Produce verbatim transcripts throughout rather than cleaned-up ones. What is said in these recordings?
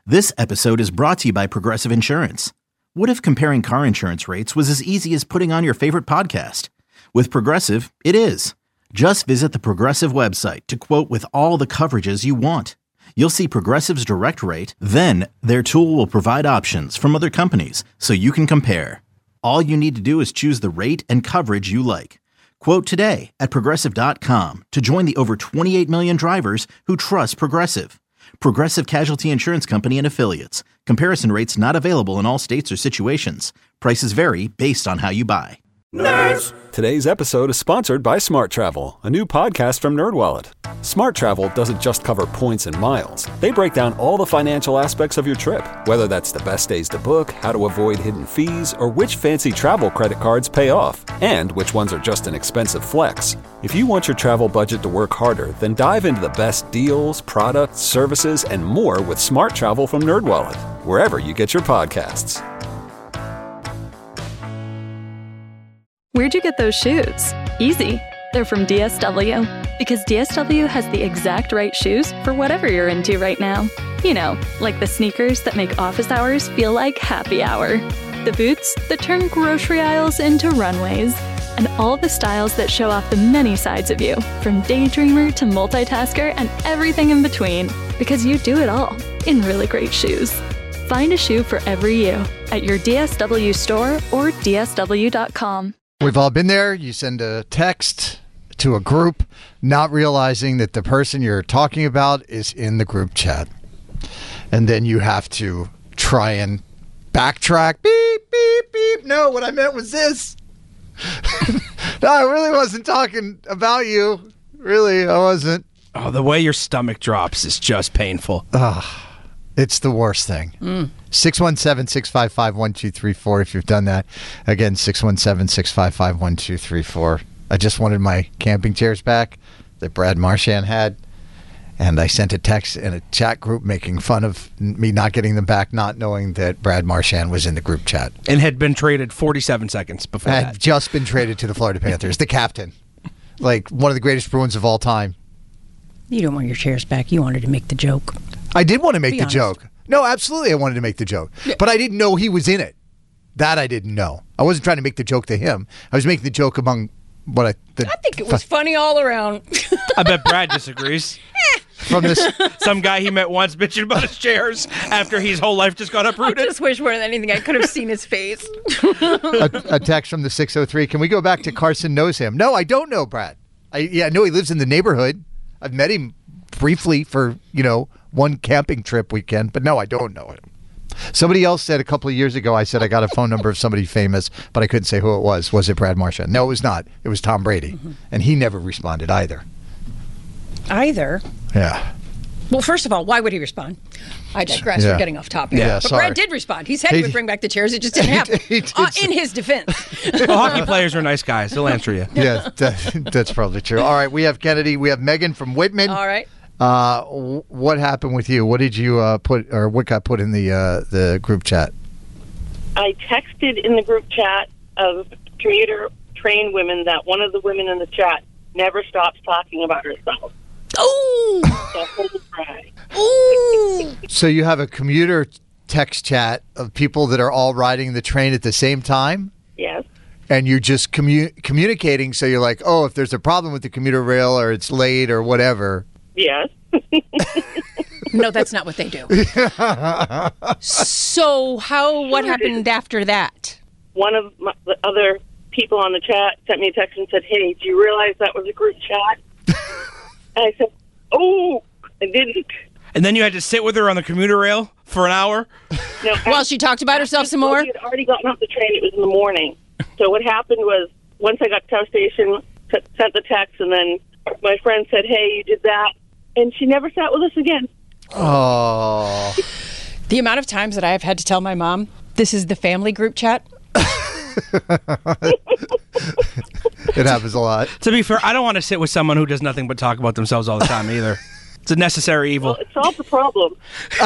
This episode is brought to you by Progressive Insurance. What if comparing car insurance rates was as easy as putting on your favorite podcast? With Progressive, it is. Just visit the Progressive website to quote with all the coverages you want. You'll see Progressive's direct rate, then their tool will provide options from other companies so you can compare. All you need to do is choose the rate and coverage you like. Quote today at progressive dot com to join the over twenty-eight million drivers who trust Progressive. Progressive Casualty Insurance Company and Affiliates. Comparison rates not available in all states or situations. Prices vary based on how you buy. Nerds! Today's episode is sponsored by Smart Travel, a new podcast from NerdWallet. Smart Travel doesn't just cover points and miles. They break down all the financial aspects of your trip, whether that's the best days to book, how to avoid hidden fees, or which fancy travel credit cards pay off, and which ones are just an expensive flex. If you want your travel budget to work harder, then dive into the best deals, products, services, and more with Smart Travel from NerdWallet, wherever you get your podcasts. Where'd you get those shoes? Easy. They're from D S W. Because D S W has the exact right shoes for whatever you're into right now. You know, like the sneakers that make office hours feel like happy hour. The boots that turn grocery aisles into runways. And all the styles that show off the many sides of you, from daydreamer to multitasker and everything in between. Because you do it all in really great shoes. Find a shoe for every you at your D S W store or D S W dot com. We've all been there. You send a text to a group, not realizing that the person you're talking about is in the group chat. And then you have to try and backtrack. Beep, beep, beep. No, what I meant was this. No, I really wasn't talking about you. Really, I wasn't. Oh, the way your stomach drops is just painful. Ugh. It's the worst thing. Mm. six one seven, six five five, one two three four if you've done that. Again, six one seven, six five five, one two three four. I just wanted my camping chairs back that Brad Marchand had. And I sent a text in a chat group making fun of me not getting them back, not knowing that Brad Marchand was in the group chat. And had been traded forty-seven seconds before had that. Had just been traded to the Florida Panthers. The captain. Like one of the greatest Bruins of all time. You don't want your chairs back. You wanted to make the joke. I did want to make Be the honest. joke. No, absolutely I wanted to make the joke. Yeah. But I didn't know he was in it. That I didn't know. I wasn't trying to make the joke to him. I was making the joke among what I... The, I think it was funny all around. I bet Brad disagrees. From this, some guy he met once bitching about his chairs after his whole life just got uprooted. I just wish more than anything I could have seen his face. a, a text from the six oh three. Can we go back to Carson knows him? No, I don't know Brad. I yeah, I know he lives in the neighborhood. I've met him briefly for, you know, one camping trip weekend, but no, I don't know him. Somebody else said a couple of years ago, I said I got a phone number of somebody famous, but I couldn't say who it was. Was it Brad Marchand? No, it was not. It was Tom Brady. Mm-hmm. And he never responded either. Either? Yeah. Well, first of all, why would he respond? I digress. Yeah. We're getting off topic. Yeah, but sorry. Brad did respond. He said he, he would bring back the chairs. It just didn't happen. He did, he uh, did in his defense. Well, hockey players are nice guys. They'll answer you. Yeah, that, that's probably true. All right, we have Kennedy. We have Megan from Whitman. All right. Uh, what happened with you? What did you uh, put, or what got put in the uh, the group chat? I texted in the group chat of commuter train women that one of the women in the chat never stops talking about herself. Oh! The whole ride. Ooh! So you have a commuter text chat of people that are all riding the train at the same time? Yes. And you're just commu- communicating, so you're like, oh, if there's a problem with the commuter rail or it's late or whatever. Yes. No, that's not what they do. So how, what happened after that? One of my, the other people on the chat sent me a text and said, hey, do you realize that was a group chat? And I said, oh, I didn't. And then you had to sit with her on the commuter rail for an hour? No, While she talked about herself some more? She had already gotten off the train. It was in the morning. So what happened was, once I got to South Station, t- sent the text, and then my friend said, hey, you did that. And she never sat with us again. Oh. The amount of times that I have had to tell my mom, this is the family group chat. It happens a lot. To be fair, I don't want to sit with someone who does nothing but talk about themselves all the time either. It's a necessary evil. Well, it solved the problem.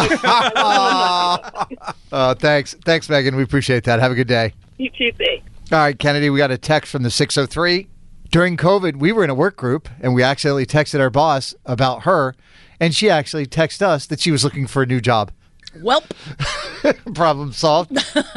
uh, thanks. Thanks, Megan. We appreciate that. Have a good day. You too, thanks. All right, Kennedy, we got a text from the six oh three. During COVID, we were in a work group, and we accidentally texted our boss about her, and she actually texted us that she was looking for a new job. Welp. Problem solved.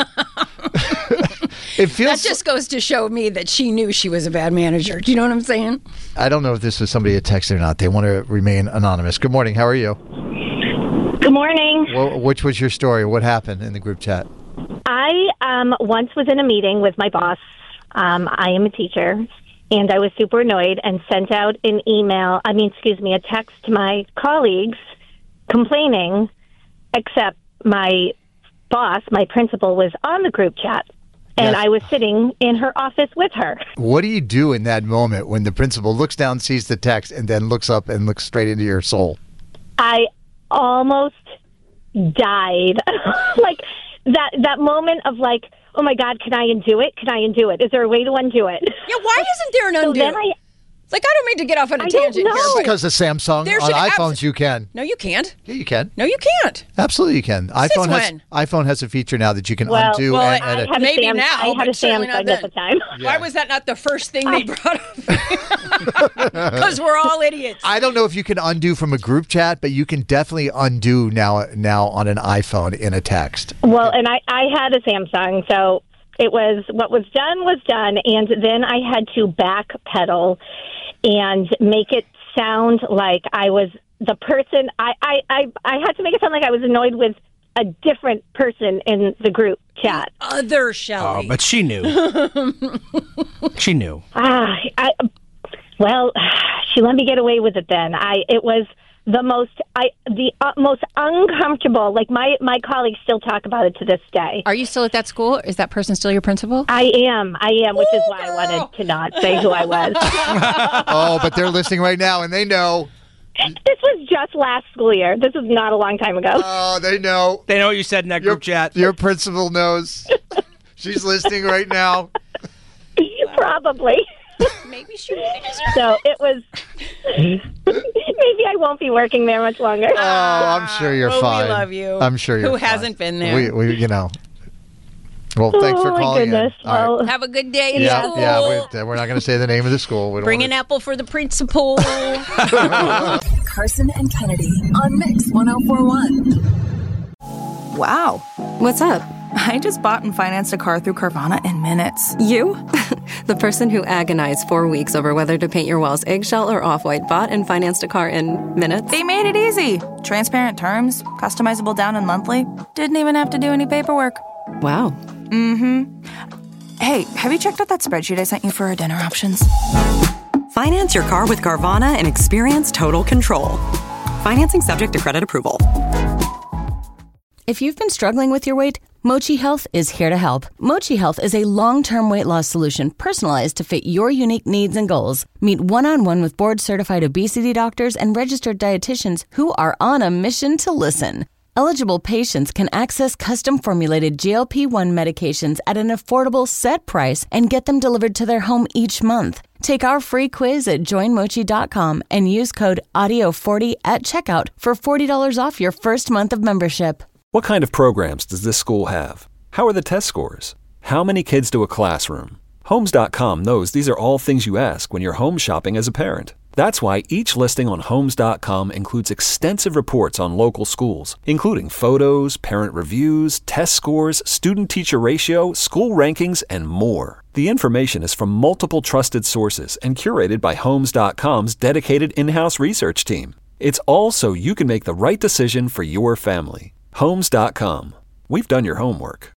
It feels That just goes to show me that she knew she was a bad manager. Do you know what I'm saying? I don't know if this was somebody that texted or not. They want to remain anonymous. Good morning. How are you? Good morning. Well, which was your story? What happened in the group chat? I um, once was in a meeting with my boss. Um, I am a teacher, and I was super annoyed and sent out an email, I mean, excuse me, a text to my colleagues complaining, except my boss, my principal, was on the group chat, and Yes. I was sitting in her office with her. What do you do in that moment when the principal looks down, sees the text, and then looks up and looks straight into your soul? I almost died. Like, that that moment of like, oh my God, can I undo it? Can I undo it? Is there a way to undo it? Yeah, why isn't there an So undo? then I, like, I don't mean to get off on a I don't tangent know. here. but- Because of Samsung, There on should iPhones abs- you can. No, you can't. Yeah, you can. No, you can't. Absolutely, you can. iPhone has when? iPhone has a feeture now that you can Well- undo Well, and I edit. had a Maybe Sam- now, I had but a certainly not Samsung at the then. time. Why was that not the first thing they brought up? Because we're all idiots. I don't know if you can undo from a group chat, but you can definitely undo now now on an iPhone in a text. Well, and I, I had a Samsung, so it was what was done was done, and then I had to backpedal and make it sound like I was the person. I, I, I, I had to make it sound like I was annoyed with a different person in the group chat. Other Oh, Shelley. but she knew. She knew. Ah, I, well, she let me get away with it. Then I, it was the most, I, the uh, most uncomfortable. Like my, my colleagues still talk about it to this day. Are you still at that school? Is that person still your principal? I am, I am, which is Ooh, why girl. I wanted to not say who I was. Oh, but they're listening right now, and they know. This was just last school year. This is not a long time ago. Oh, they know. They know what you said in that Your, group chat. your principal knows. She's listening right now. Probably. Maybe she So it was. Maybe I won't be working there much longer. Oh, I'm sure you're Oh, fine. we love you. I'm sure you're Who fine. hasn't been there? We, we, you know. Well, thanks for oh, my calling goodness. in. All right. Well, Have a good day in Yeah, school. yeah. We, we're not going to say the name of the school. We don't Bring wanna- an apple for the principal. Carson and Kennedy on Mix one oh four point one. Wow. What's up? I just bought and financed a car through Carvana in minutes. You? The person who agonized four weeks over whether to paint your walls eggshell or off-white bought and financed a car in minutes? They made it easy. Transparent terms, customizable down and monthly. Didn't even have to do any paperwork. Wow. Mm-hmm. Hey, have you checked out that spreadsheet I sent you for our dinner options? Finance your car with Carvana and experience total control. Financing subject to credit approval. If you've been struggling with your weight, Mochi Health is here to help. Mochi Health is a long-term weight loss solution personalized to fit your unique needs and goals. Meet one-on-one with board-certified obesity doctors and registered dietitians who are on a mission to listen. Eligible patients can access custom-formulated G L P one medications at an affordable set price and get them delivered to their home each month. Take our free quiz at join mochi dot com and use code audio forty at checkout for forty dollars off your first month of membership. What kind of programs does this school have? How are the test scores? How many kids do a classroom? Homes dot com knows these are all things you ask when you're home shopping as a parent. That's why each listing on Homes dot com includes extensive reports on local schools, including photos, parent reviews, test scores, student-teacher ratio, school rankings, and more. The information is from multiple trusted sources and curated by Homes dot com's dedicated in-house research team. It's all so you can make the right decision for your family. Homes dot com. We've done your homework.